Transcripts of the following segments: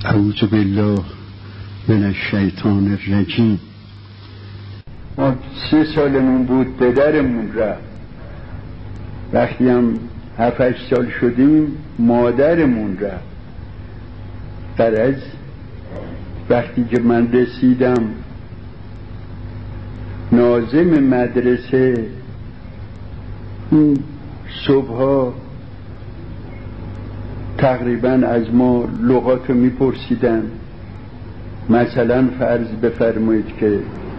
اعوذ بالله من الشیطان الرجیم. ما 3 سالمون بود پدرمون رفت. وقتی هم 7-8 سال شدیم مادرمون رفت. در از وقتی که من رسیدم ناظم مدرسه این صبحها تقریبا از ما لغات رو میپرسیدن. مثلا فرض بفرمایید که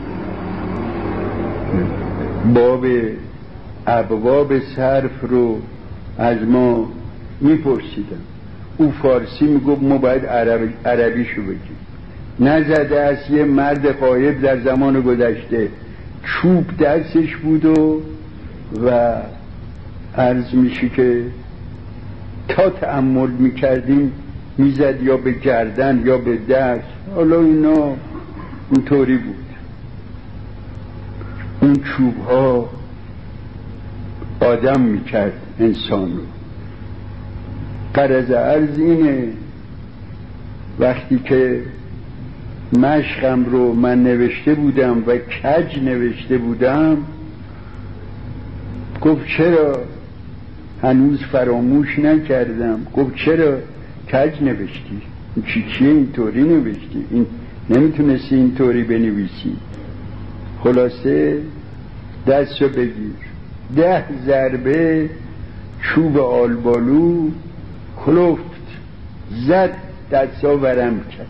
ابواب صرف رو از ما میپرسیدن. او فارسی میگفت، ما باید عربیشو بگیم. نزده است یه مرد غایب در زمان گذشته چوب دستش بود و عرض میشه که تا تأمل میکردیم میزد یا به گردن یا به دست. حالا اینا اونطوری بود. اون چوب ها آدم میکرد انسان رو. غرض عرض اینه وقتی که مشقم رو من نوشته بودم و کج نوشته بودم، گفت چرا هنوز فراموش نکردم. گفت چرا کج نوشتی؟ چیه اینطوری نوشتی؟ این نمیتونستی اینطوری بنویسی. خلاصه دست رو بگیر. 10 ضربه چوب آلبالو کلفت، زد، دستا ورم کرد.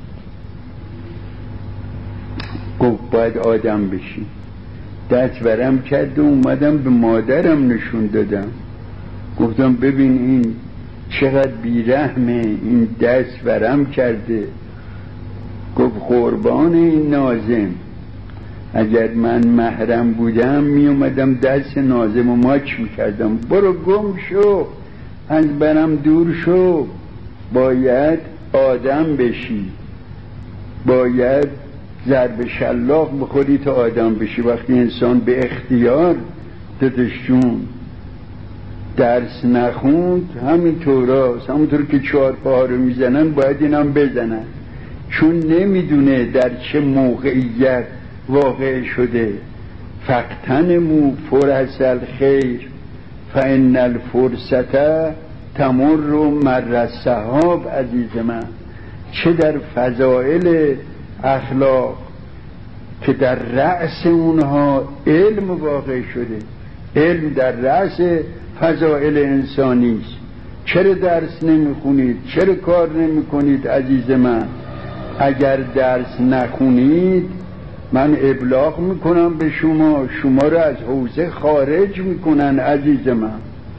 گفت باید آدم بشی. دست ورم کرد و اومدم به مادرم نشون دادم. گفتم ببین این چقدر بیرحمه، این دست ورم کرده. گفت قربان این ناظم، اگر من محرم بودم می اومدم دست ناظم و ماچ میکردم. برو گم شو، از برم دور شو. باید آدم بشی، باید ضرب شلاق بخوری تا آدم بشی. وقتی انسان به اختیار دادشون درس نخوند همینطور هست. همونطور که 4 پاها رو میزنن باید اینم بزنن، چون نمیدونه در چه موقعیت واقع شده. فاغتنموا فرص الخیر فان الفرصة تمر مر السحاب. عزیز من، چه در فضائل اخلاق که در رأس اونها علم واقع شده. علم در رأس فضائل انسانی است. چرا درس نمیخونید؟ چرا کار نمیکنید؟ عزیز من، اگر درس نخونید من ابلاغ میکنم به شما، شما رو از حوزه خارج میکنن. عزیز من،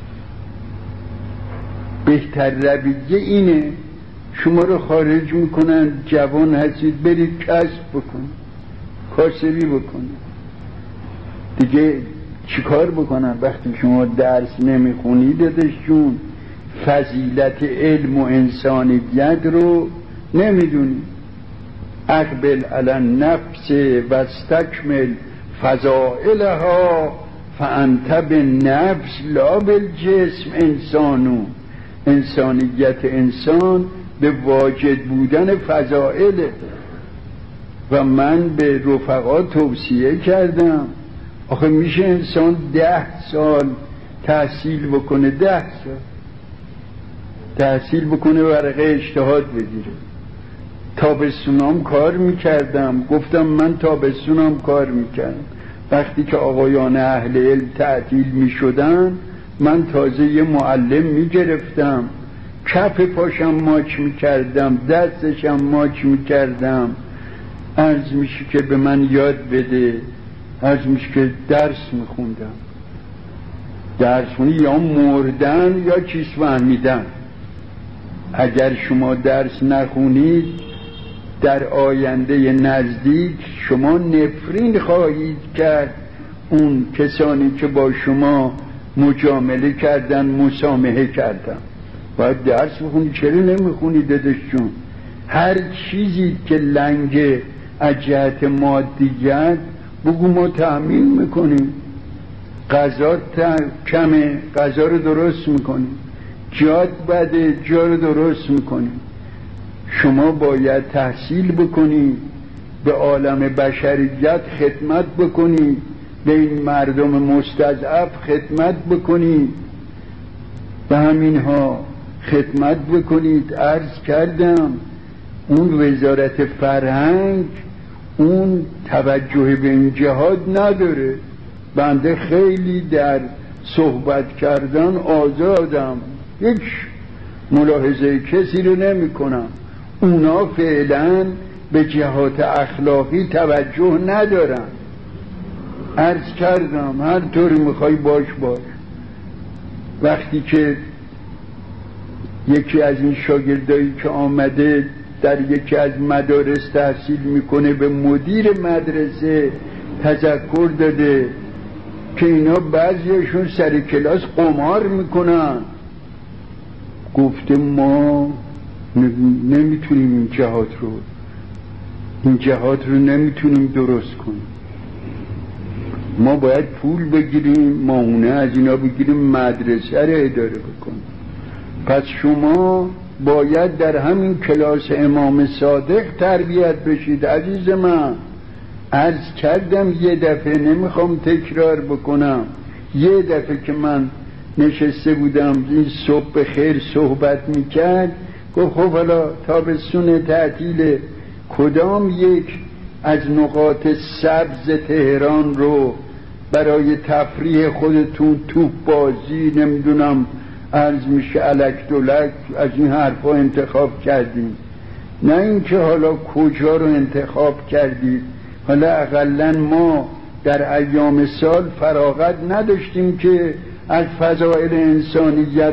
بهتر رویه اینه، شما رو خارج میکنن. جوان هستید برید کسب بکنید، کاسبی بکنید. دیگه چیکار بکنن وقتی شما درس نمیخونید؟ دادشون فضیلت علم و انسانیت رو نمیدونید. اقبل علی النفس و استکمل فضائلها فانت بالنفس لا بالجسم انسانو. انسانیت انسان به واجد بودن فضائله. و من به رفقا توصیه کردم، آخه میشه انسان 10 سال تحصیل بکنه، 10 سال تحصیل بکنه، ورقه اجتهاد بگیره. تابستونام کار میکردم. گفتم من تابستونام کار میکردم. وقتی که آقایان اهل علم تعطیل میشدن من تازه یه معلم میگرفتم، کف پاشم ماچ میکردم، دستشم ماچ میکردم. عرض میشه که به من یاد بده. عرض میشه که درس میخوندم. درس خونی یا مردن یا چیز فهمیدن. اگر شما درس نخونید در آینده نزدیک شما نفرین خواهید کرد اون کسانی که با شما مجامله کردن، مسامحه کردن. باید درس بخونید. چرا نمیخونید دادشون؟ هر چیزی که لنگ از جهت مادیت بگو ما تأمین میکنیم. غذا کمه، غذا رو درست میکنیم. جاد بده، جا رو درست میکنیم. شما باید تحصیل بکنید، به عالم بشریت خدمت بکنید، به این مردم مستضعف خدمت بکنید، به همینها خدمت بکنید. عرض کردم اون وزارت فرهنگ اون توجه به این جهاد نداره. بنده خیلی در صحبت کردن آزادم، هیچ ملاحظه کسی رو نمی کنم. اونا فعلا به جهات اخلاقی توجه ندارن. عرض کردم هر طوری میخوای باش. وقتی که یکی از این شاگردایی که آمده در یکی از مدارس تحصیل میکنه به مدیر مدرسه تذکر داده که اینا بعضیشون سر کلاس قمار میکنن، گفته ما نمیتونیم این جهات رو نمیتونیم درست کنیم. ما باید پول بگیریم، ماهونه از اینا بگیریم، مدرسه رو اداره بکنیم. پس شما باید در همین کلاس امام صادق تربیت بشید. عزیز من عرض کردم یه دفعه، نمیخوام تکرار بکنم، یه دفعه که من نشسته بودم این صبح خیر صحبت میکرد، گفت خب حالا تابستون تعطیل کدام یک از نقاط سبز تهران رو برای تفریح خودتون توپ بازی نمیدونم عرض میشه الک دولک از این حرفا انتخاب کردید؟ نه اینکه حالا کجا رو انتخاب کردید، حالا اقلا ما در ایام سال فراغت نداشتیم که از فضائل انسانیت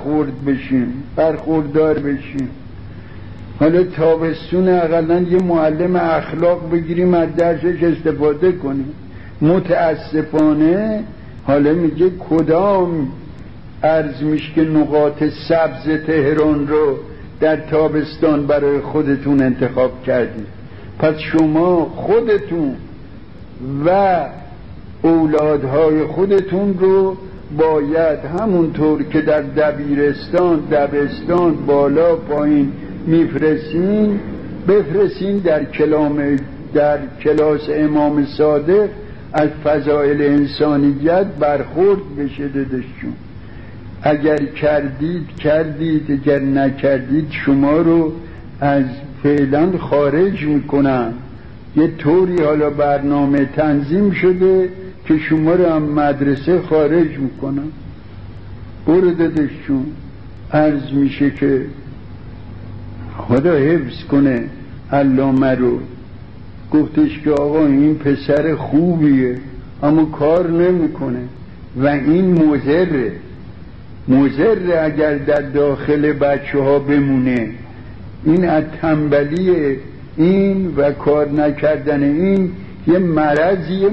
برخوردار بشیم. حالا تابستون اقلا یه معلم اخلاق بگیریم از درسش استفاده کنیم. متاسفانه حالا میگه کدام عرض میشه که نقاط سبز تهران رو در تابستان برای خودتون انتخاب کردید. پس شما خودتون و اولادهای خودتون رو باید همونطور که در دبستان بالا پایین میفرستین بفرستین در کلاس امام صادق از فضائل انسانیت برخورد بشه دادشون. اگر کردید اگر نکردید شما رو از فعلا خارج میکنن. یه طوری حالا برنامه تنظیم شده که شما رو هم مدرسه خارج میکنن. برو دادشون. عرض میشه که خدا حفظ کنه علامه رو، گفتش که آقا این پسر خوبیه اما کار نمیکنه و این مضره اگر در داخل بچه ها بمونه. این از تنبلی این و کار نکردن این یه مرضی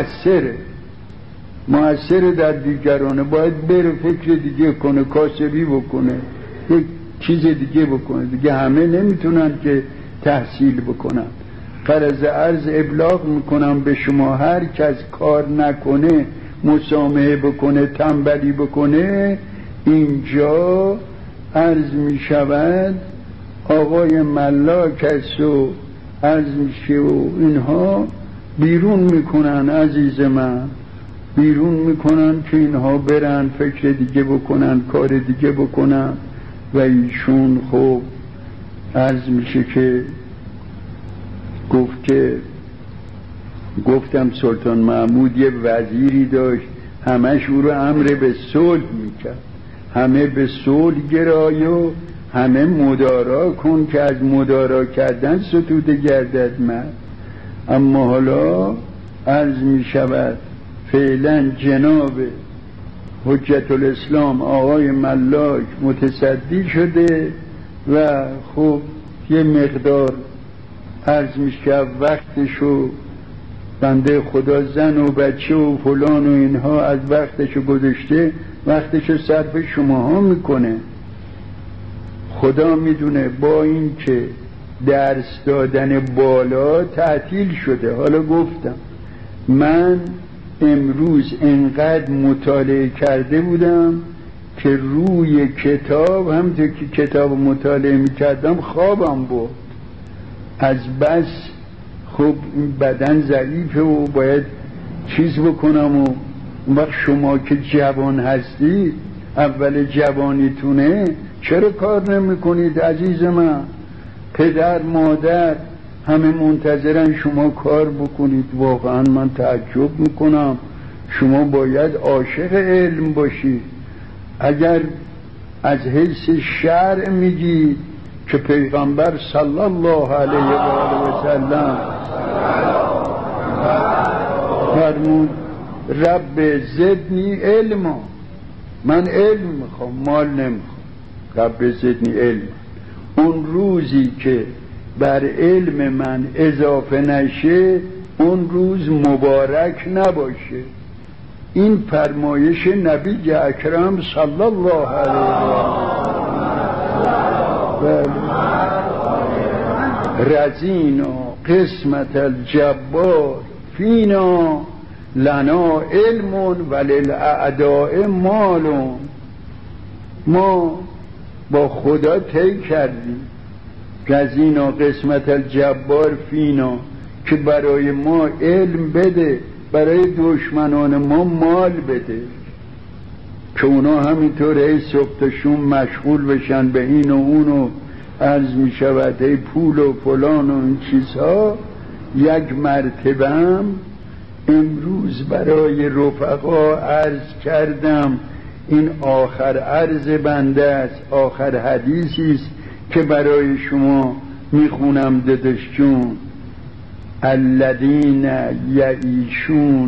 مؤثره در دیگرانه. باید بره فکر دیگه کنه، کاسبی بکنه، یک چیز دیگه بکنه. دیگه همه نمیتونن که تحصیل بکنن. غرض عرض ابلاغ میکنم به شما، هر کس کار نکنه، مسامحه بکنه، تنبلی بکنه، اینجا عرض میشود آقای ملاک است و عرض میشه و اینها بیرون میکنن. عزیز من بیرون میکنن که اینها برن فکر دیگه بکنن، کار دیگه بکنن. و ایشون خب عرض میشه که گفتم سلطان محمود یه وزیری داشت همش او رو امر به صلح میکرد، همه به صلح گرای و همه مدارا کن که از مدارا کردن ستوده گردد مرد. اما حالا عرض میشود فعلا جناب حجت الاسلام آقای ملاک متصدی شده و خب یه مقدار عرض میشه وقتشو بنده خدا زن و بچه و فلان و اینها از وقتشو گذاشته، وقتشو صرف شماها میکنه. خدا میدونه با این که درس دادن بالا تعطیل شده. حالا گفتم من امروز انقدر مطالعه کرده بودم که روی کتاب همونطور که کتاب مطالعه میکردم خوابم بود. از بس خب این بدن ضعیفه و باید چیز بکنم و اون وقت شما که جوان هستی اول جوانیتونه چرا کار نمی کنید عزیز من؟ پدر مادر همه منتظرن شما کار بکنید. واقعا من تعجب میکنم. شما باید عاشق علم باشید. اگر از حیث شرع میگی که پیغمبر صلی الله علیه و آله و سلم فرمود رب زدنی علما، من علم میخوام مال نمیخوام، رب زدنی علم. اون روزی که بر علم من اضافه نشه اون روز مبارک نباشه. این فرمایش نبی اکرم صلی الله علیه و رزینا قسمت الجبار فینا لنا علم وللاعداء مال. ما با خدا طی کردیم رزینا قسمت الجبار فینا که برای ما علم بده، برای دشمنان ما مال بده که اونا همینطور ای صبحشون مشغول بشن به این و اون و عرض می شود ای پول و فلان و این چیزها. یک مرتبه هم امروز برای رفقا عرض کردم این آخر عرض بنده است، آخر حدیثی است که برای شما میخونم داداشجون. الذین یعیشون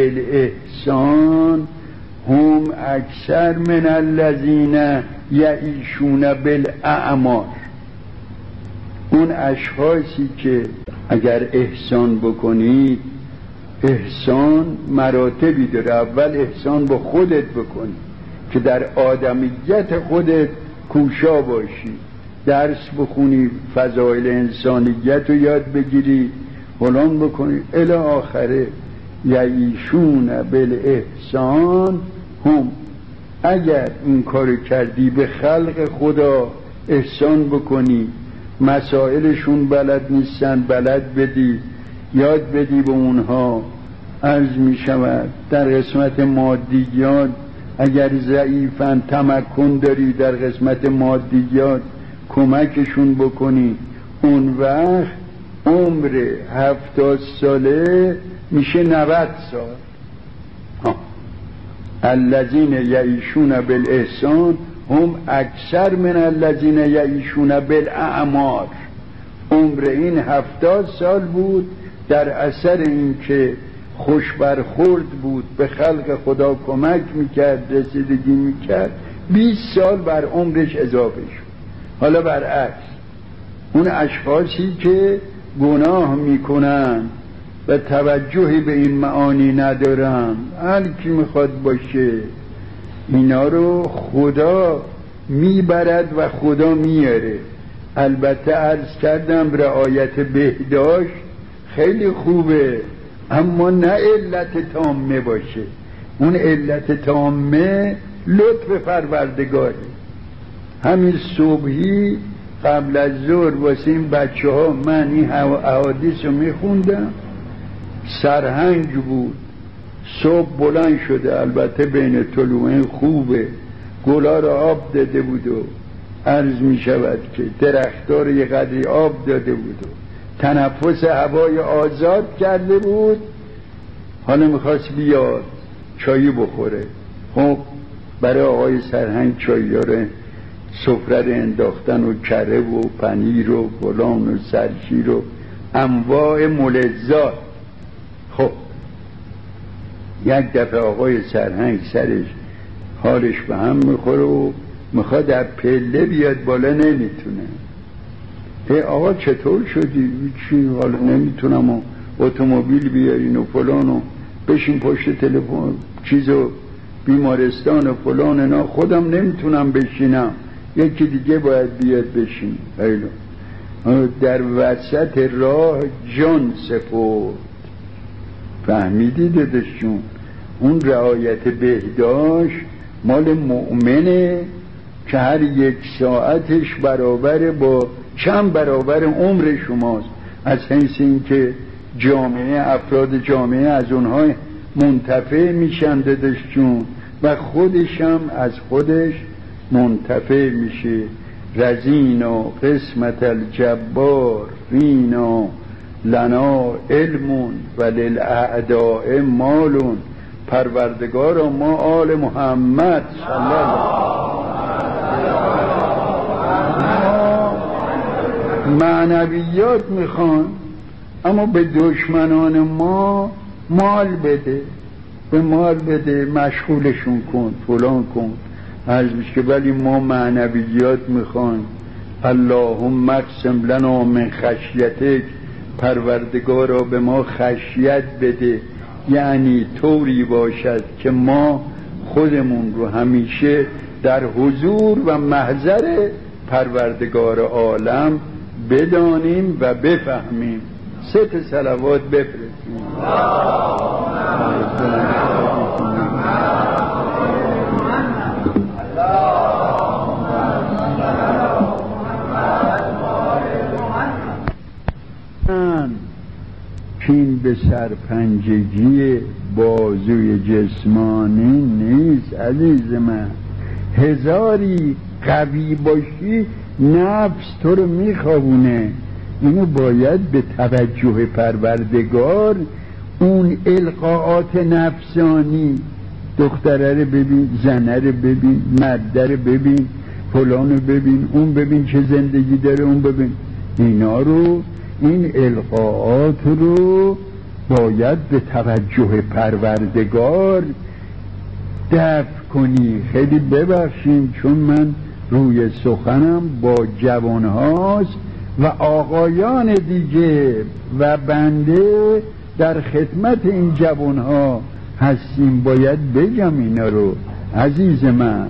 بالاحسان هم اکثر من الذین یعیشون بالاعمار. اون اشخاصی که اگر احسان بکنید، احسان مراتبی داره. اول احسان با خودت بکنی که در آدمیت خودت کوشا باشی، درس بخونی، فضایل انسانیت رو یاد بگیری، فلان بکنی الی آخره. یعیشون بالاحسان هم، اگر این کار کردی به خلق خدا احسان بکنی، مسائلشون بلد نیستن بلد بدی، یاد بدی به اونها. عرض می شود در قسمت مادیات اگر ضعیفن تمکن داری در قسمت مادیات کمکشون بکنی، اون وقت عمر 70 ساله میشه 90 سال. الذین یعیشون بالاحسان هم اکثر من الذین یعیشون بالاعمار. عمر این 70 سال بود در اثر این که خوش برخورد بود، به خلق خدا کمک میکرد، رسیدگی میکرد، 20 سال بر عمرش اضافه شد. حالا برعکس اون اشخاصی که گناه میکنن و توجهی به این معانی ندارن، هر کی میخواد باشه اینا رو خدا میبرد و خدا میاره. البته عرض کردم رعایت بهداشت خیلی خوبه، اما نه علت تامه باشه. اون علت تامه لطف پروردگاره. همین صبحی قبل از ظهر واسه این بچه ها من این احادیث رو میخوندم، سرهنگ بود، صبح بلند شده، البته بین طلوعین خوبه، گلا رو آب داده بود و عرض می شود که درختار رو یه قدری آب داده بود و تنفس هوای آزاد کرده بود. حالا میخواست بیاد چایی بخوره. خب برای آقای سرهنگ چایی ها رو سفره رو انداختن و کره و پنیر و فلان و سرشیر و انواع ملذات. خب یک دفعه آقای سرهنگ سرش حالش به هم میخوره و میخواد در پله بیاد بالا، نمیتونه. آقا چطور شدی؟ چی؟ حالا نمیتونم و اتومبیل بیارین و فلان و بشین پشت تلفن چیزو بیمارستان و فلان اینا، خودم نمیتونم بشینم، یکی دیگه باید بیاد بشین. در وسط راه جان سپرد. فهمیدی دادشون؟ اون رعایت بهداشت مال مؤمنه که هر یک ساعتش برابر با چند برابر عمر شماست، از حیث این که جامعه، افراد جامعه از اونها منتفع میشن دادشون و خودش هم از خودش منتفع میشه. رزینا قسمت الجبار فینا لنا علم و للاعداء مالون. پروردگارا ما آل محمد صلی الله معنویات میخوان، اما به دشمنان ما مال بده، به مال بده، مشغولشون کن، فلان کن، عرض میشه که ولی ما معنویات میخوان. اللهم اقسم لنا من خشیتک، پروردگارا به ما خشیت بده، یعنی طوری باشد که ما خودمون رو همیشه در حضور و محضر پروردگار عالم بدانیم و بفهمیم. 3 صلوات بفرستیم. کین به سرپنجگی بازوی جسمانی نیست عزیز من. هزاری قوی باشی نفس تو رو میخوابونه. اینو باید به توجه پروردگار، اون القاءات نفسانی، دختره رو ببین، زنه رو ببین، مرده رو ببین، فلان رو ببین، اون ببین چه زندگی داره، اون ببین، اینا رو، این القاءات رو باید به توجه پروردگار دفع کنی. خیلی ببخشیم چون من روی سخنم با جوان هاست و آقایان دیگه و بنده در خدمت این جوان ها هستیم، باید بگم اینا رو. عزیز من،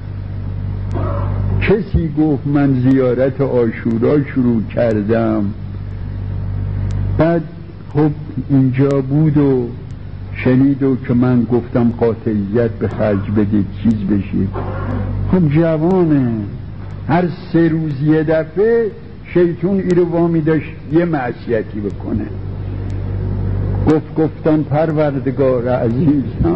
کسی گفت من زیارت عاشورا شروع کردم، بعد خب اینجا بود و شنید و که من گفتم قاطعیت به خرج بدید چیز بشید. خب جوانه، هر 3 روز یه دفعه شیطون ایرو وامی داشت یه معصیتی بکنه. گفتن پروردگار عزیزم،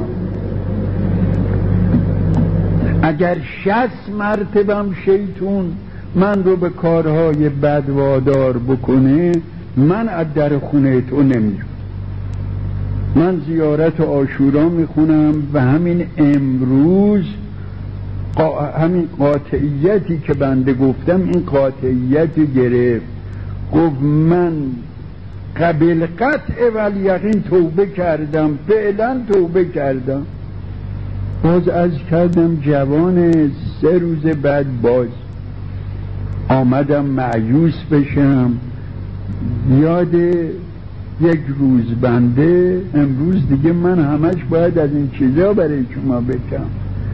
اگر 60 مرتبم شیطون من رو به کارهای بد وادار بکنه، من از در خونه تو نمیرم. من زیارت عاشورا میخونم و همین امروز همین قاطعیتی که بنده گفتم، این قاطعیت گرفت. گفت من قبل قطع والیقین توبه کردم، فعلا توبه کردم. باز از کردم جوان 3 روز بعد باز آمدم مایوس بشم. یاد یک روز بنده، امروز دیگه من همش باید از این چیزا برای شما بگم.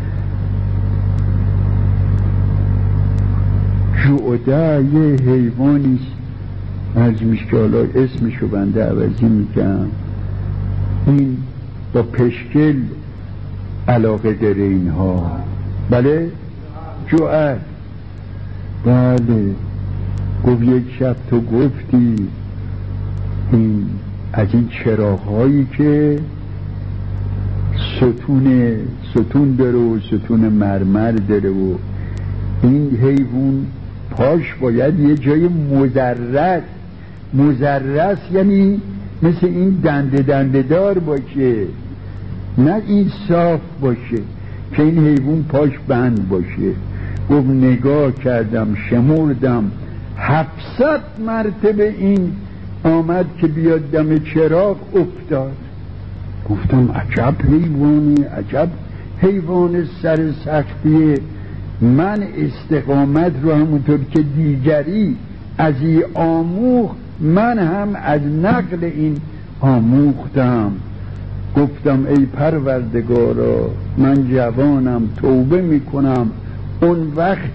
جعده یه حیوانیست، از میشکالا اسمشو بنده عوضی میگم، این با پشکل علاقه داره اینها. بله جعده. بله گفت یک شب تو گفتی این از این چراغ‌هایی که ستون داره و ستون مرمر داره و این حیوان پاش باید یه جای مزرس، یعنی مثل این دنده دار باشه، نه این صاف باشه که این حیوان پاش بند باشه. گفت نگاه کردم شمردم 700 مرتبه این آمد که بیاد دم چراغ افتاد. گفتم عجب حیوانی، عجب حیوان سر سختیه. من استقامت رو همونطور که دیگری از این آموخت، من هم از نقل این آموختم. گفتم ای پروردگارا، من جوانم، توبه میکنم. اون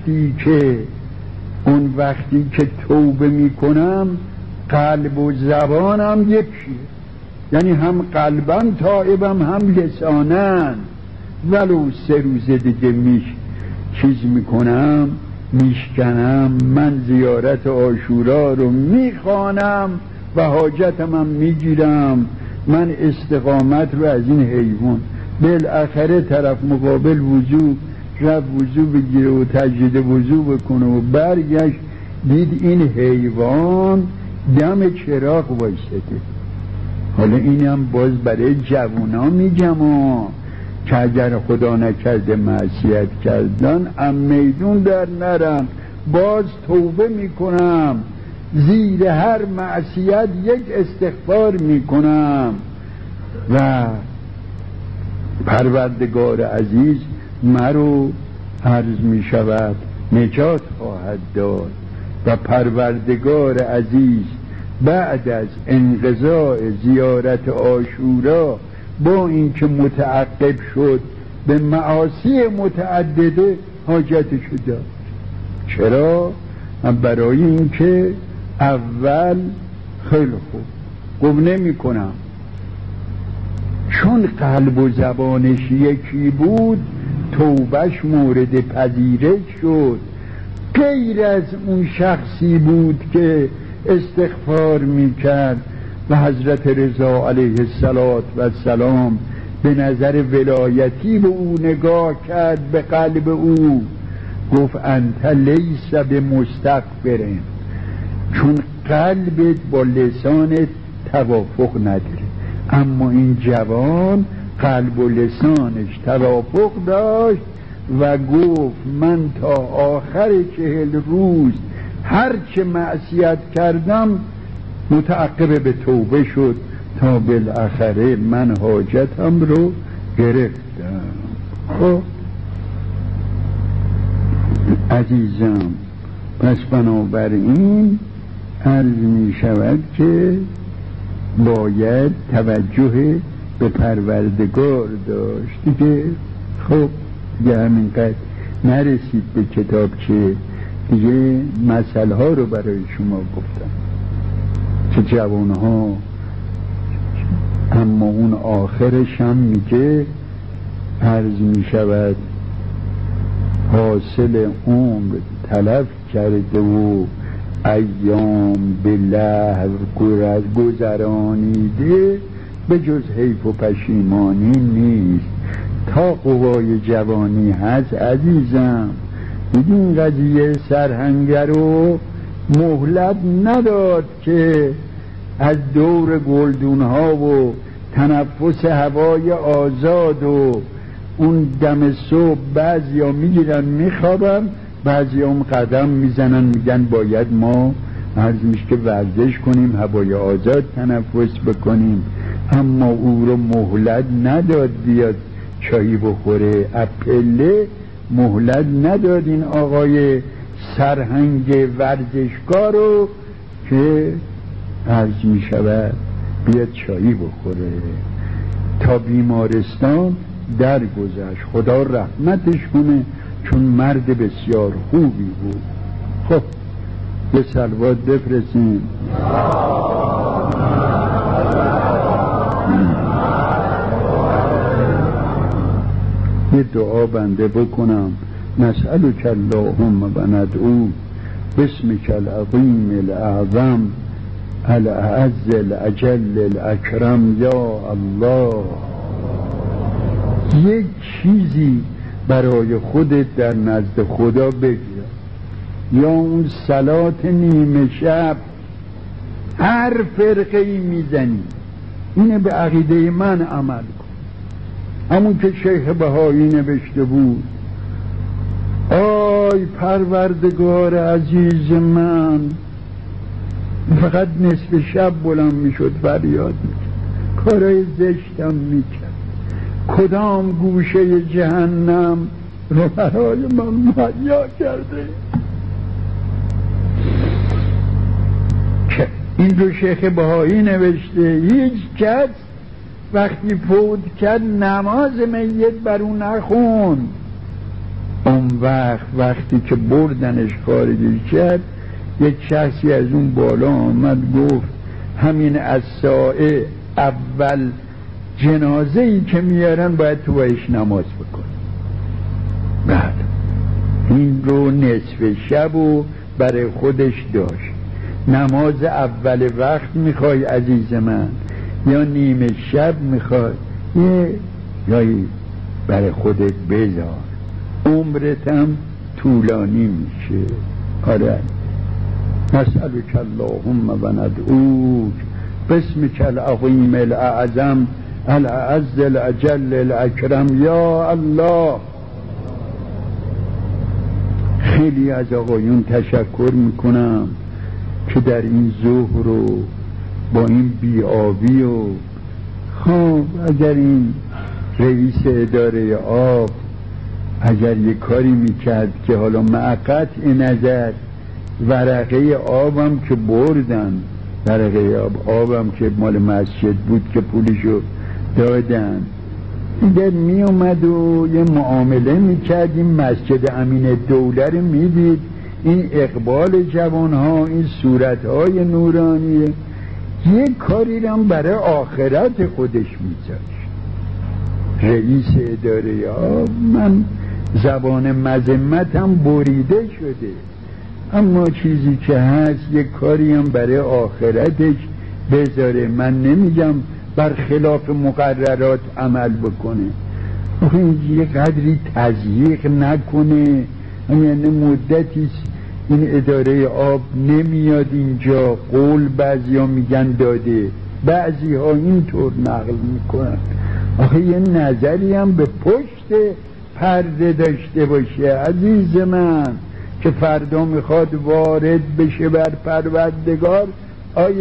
وقتی که توبه میکنم قلب و زبانم یکیه، یعنی هم قلبم تائبم هم لسانن. ولو 3 روز دیگه چیز میکنم، میشکنم، من زیارت عاشورا رو میخوانم و حاجتم هم میگیرم، من استقامت رو از این حیوان. بالاخره طرف مقابل وضو رفت وضو بگیره و تجدید وضو بکنه و برگشت دید این حیوان دم چراغ وایساده. حالا اینم باز برای جوونا میگم که اگر خدا نکرده معصیت کردن میدون در نرن، باز توبه میکنم، زیر هر معصیت یک استغفار میکنم و پروردگار عزیز مرو عرض میشود نجات خواهد داد و پروردگار عزیز بعد از انقضاء زیارت عاشورا با اینکه متعقب شد به معاصی متعدده حاجتشو داد. چرا؟ برای اینکه اول خیلی خوب گفت نمی کنم، چون قلب و زبانش یکی بود توبهش مورد پذیرش شد. غیر از اون شخصی بود که استغفار میکرد و حضرت رضا علیه السلام به نظر ولایتی به او نگاه کرد، به قلب او گفت انت لیس بمستغفرین، چون قلبت با لسانت توافق نداره. اما این جوان قلب و لسانش توافق داشت و گفت من تا آخر 40 روز هر چه معصیت کردم متعقب به توبه شد تا بالاخره من حاجتم رو گرفتم. خب عزیزم، پس بنابراین عرض می شود که باید توجه به پروردگار داشت دیگه. خب دیگه همینقدر نرسید به کتابچه، دیگه مسئله ها رو برای شما گفتم که جوانها، اما اون آخرش هم میگه عرض می شود حاصل عمر تلف کرده و ایام به لهو گذرانیده به جز حیف و پشیمانی نیست. تا قوای جوانی هست عزیزم، این قضیه سرهنگر رو مهلت نداد که از دور گلدون ها و تنفس هوای آزاد و اون دم صبح بعضی ها میگیرن میخوابن، بعضی هم قدم میزنن میگن باید ما عرض میشه که ورزش کنیم، هوای آزاد تنفس بکنیم. اما او رو مهلت نداد بیاد چایی بخوره، اپله مهلت نداد این آقای سرهنگ ورزشکار رو که عرض میشود بیاد چایی بخوره، تا بیمارستان درگذشت. خدا رحمتش کنه چون مرد بسیار خوبی بود. خب یه صلوات بفرستیم. یه دعا بنده بکنم. نسألک اللهم و ندعو باسمک العظیم الاعظم الاعز الاجل الاکرم یا الله. یک چیزی برای خودت در نزد خدا بگیر، یا اون صلات نیمه شب هر فرقه ای میزنی اینه به عقیده من عمل کن، همون که شیخ بهایی نوشته بود آی پروردگار عزیز من، فقط نصف شب بلند میشد فریاد میکرد، کارای زشتم میکرد، کدام گوشه جهنم رو برای من مهیا کرده. این رو شیخ بهایی نوشته. هیچ کس وقتی فوت کرد نماز میت بر اون نخون. اون وقتی که بردنش خارجی کرد، یک شخصی از اون بالا آمد گفت همین از ساعه اول جنازه ای که میارن باید تو بایش نماز بکن. بعد این رو نصف شب و برای خودش داشت. نماز اول وقت میخوای عزیز من یا نیمه شب میخوای؟ یا برای خودت بذار، عمرت هم طولانی میشه. آره، نسألک اللهم و ندعوک باسمک العظیم الاعظم الاعز الاجل الاکرم یا الله. خیلی از آقایون تشکر میکنم که در این ظهر و با این بی‌آبی و خب اگر این رئیس اداره آب اگر یه کاری میکرد که حالا قطع نظر ورقه آبم که بردن، ورقه آبم که مال مسجد بود که پولشو دادن، اگر می اومد و یه معامله میکرد، این مسجد امین دوله رو میدید، این اقبال جوانها، این صورتهای نورانیه، یه کاری رو برای آخرت خودش میذاشت. رئیس اداره آب، من زبان مذمتم بریده شده، اما چیزی که هست یه کاری هم برای آخرتش بذاره. من نمیگم برخلاف مقررات عمل بکنه، یه قدری تضییق نکنه. یعنی مدتی این اداره آب نمیاد اینجا، قول بعضی ها میگن داده، بعضی ها اینطور نقل میکنن. آخه یه نظری هم به پشت پرده داشته باشه عزیز من، که فردا میخواد وارد بشه بر پروردگار. آی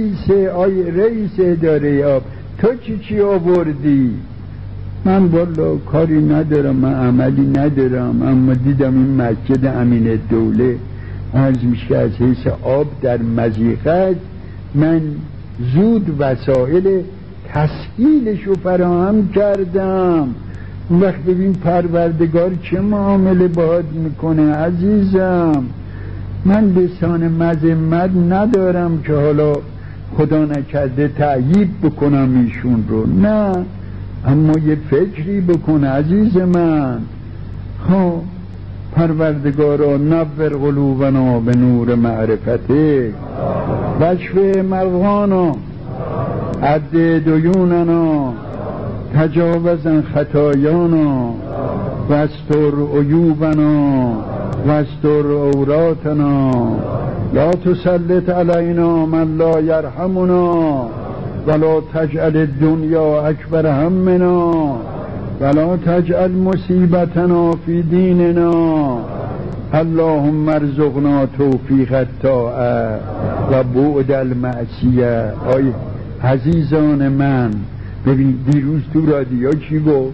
رئیس اداره آب، تو چی آوردی؟ من والا کاری ندارم، من عملی ندارم، اما دیدم این مسجد امین دوله عرض میشه از حیث آب در مضیقه، من زود وسایل تسهیلش رو فراهم کردم. اون وقت ببین پروردگار چه معامله باهات میکنه عزیزم. من لسان مذمت ندارم که حالا خدا نکرده تعییب بکنم ایشون رو، نه، اما یه فکری بکن عزیز من. خب پروردگارا نور قلوبنا به نور معرفته، وشف مرغانا، عد دیوننا، تجاوزن خطایانا، واستر عیوبنا، واستر عوراتنا، لا تسلط علینا من لا یرحمنا، ولا تجعل الدنیا اکبر همنا، ولا تجعل مصیبتنا فی دیننا. اللهم ارزقنا توفیق الطاعه و بعد المعصیه. آی عزیزان من، ببین دیروز تو رادیو چی گفت؟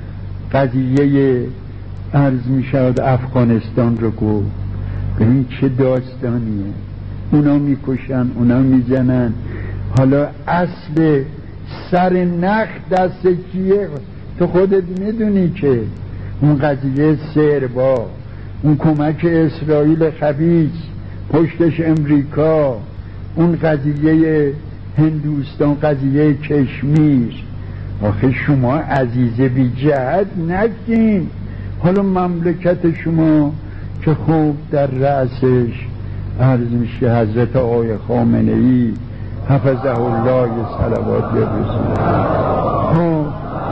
قضیه عرض می شود افغانستان رو گفت. ببین چه داستانیه، اونا میکشن، اونا میزنن. حالا اصل سر نخ دست کیه؟ تو خودت میدونی که اون قضیه سربا، اون کمک اسرائیل خبیث، پشتش امریکا، اون قضیه هندوستان، قضیه کشمیر. آخه شما عزیز بی جهت نگین. حالا مملکت شما که خوب در رأسش عرض میشه حضرت آقای خامنه ای حفظه الله صلوات رسول. خب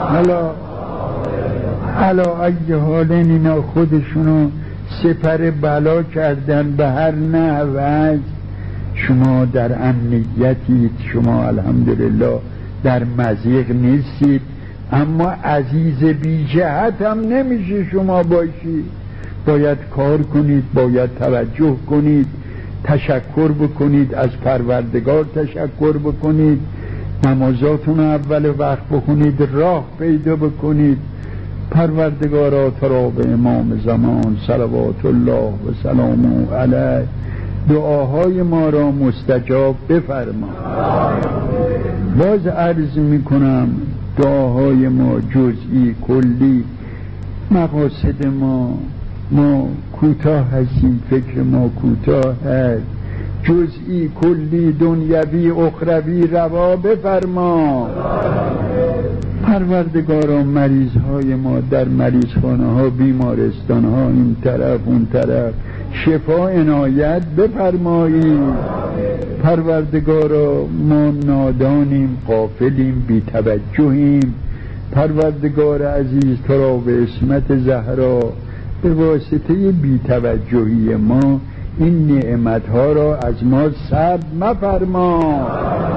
حالا ای حال اینا خودشونو سپر بلا کردن به هر نحو. شما در امنیتید، شما الحمدلله در مضیق نیستید، اما عزیز بی جهت هم نمیشه شما باشید. باید کار کنید، باید توجه کنید، تشکر بکنید، از پروردگار تشکر بکنید، نمازاتون اول وقت بکنید، راه پیدا بکنید. پروردگارا تو را به امام زمان صلوات الله و سلامه علیه دعاهای ما را مستجاب بفرما. باز عرض میکنم دعاهای ما جزئی کلی، مقاصد ما کوتاه هستیم، فکر ما کوتاه هست، جزئی کلی دنیوی اخروی روا بفرما. پروردگارا مریض های ما در مریضخانه ها، بیمارستان ها، این طرف اون طرف شفا عنایت بفرمایی. پروردگارا ما نادانیم، غافلیم، بی توجهیم. پروردگار عزیز تو را به اسمت زهرا به واسطه بی توجهی ما این نعمت ها را از ما سلب مفرما.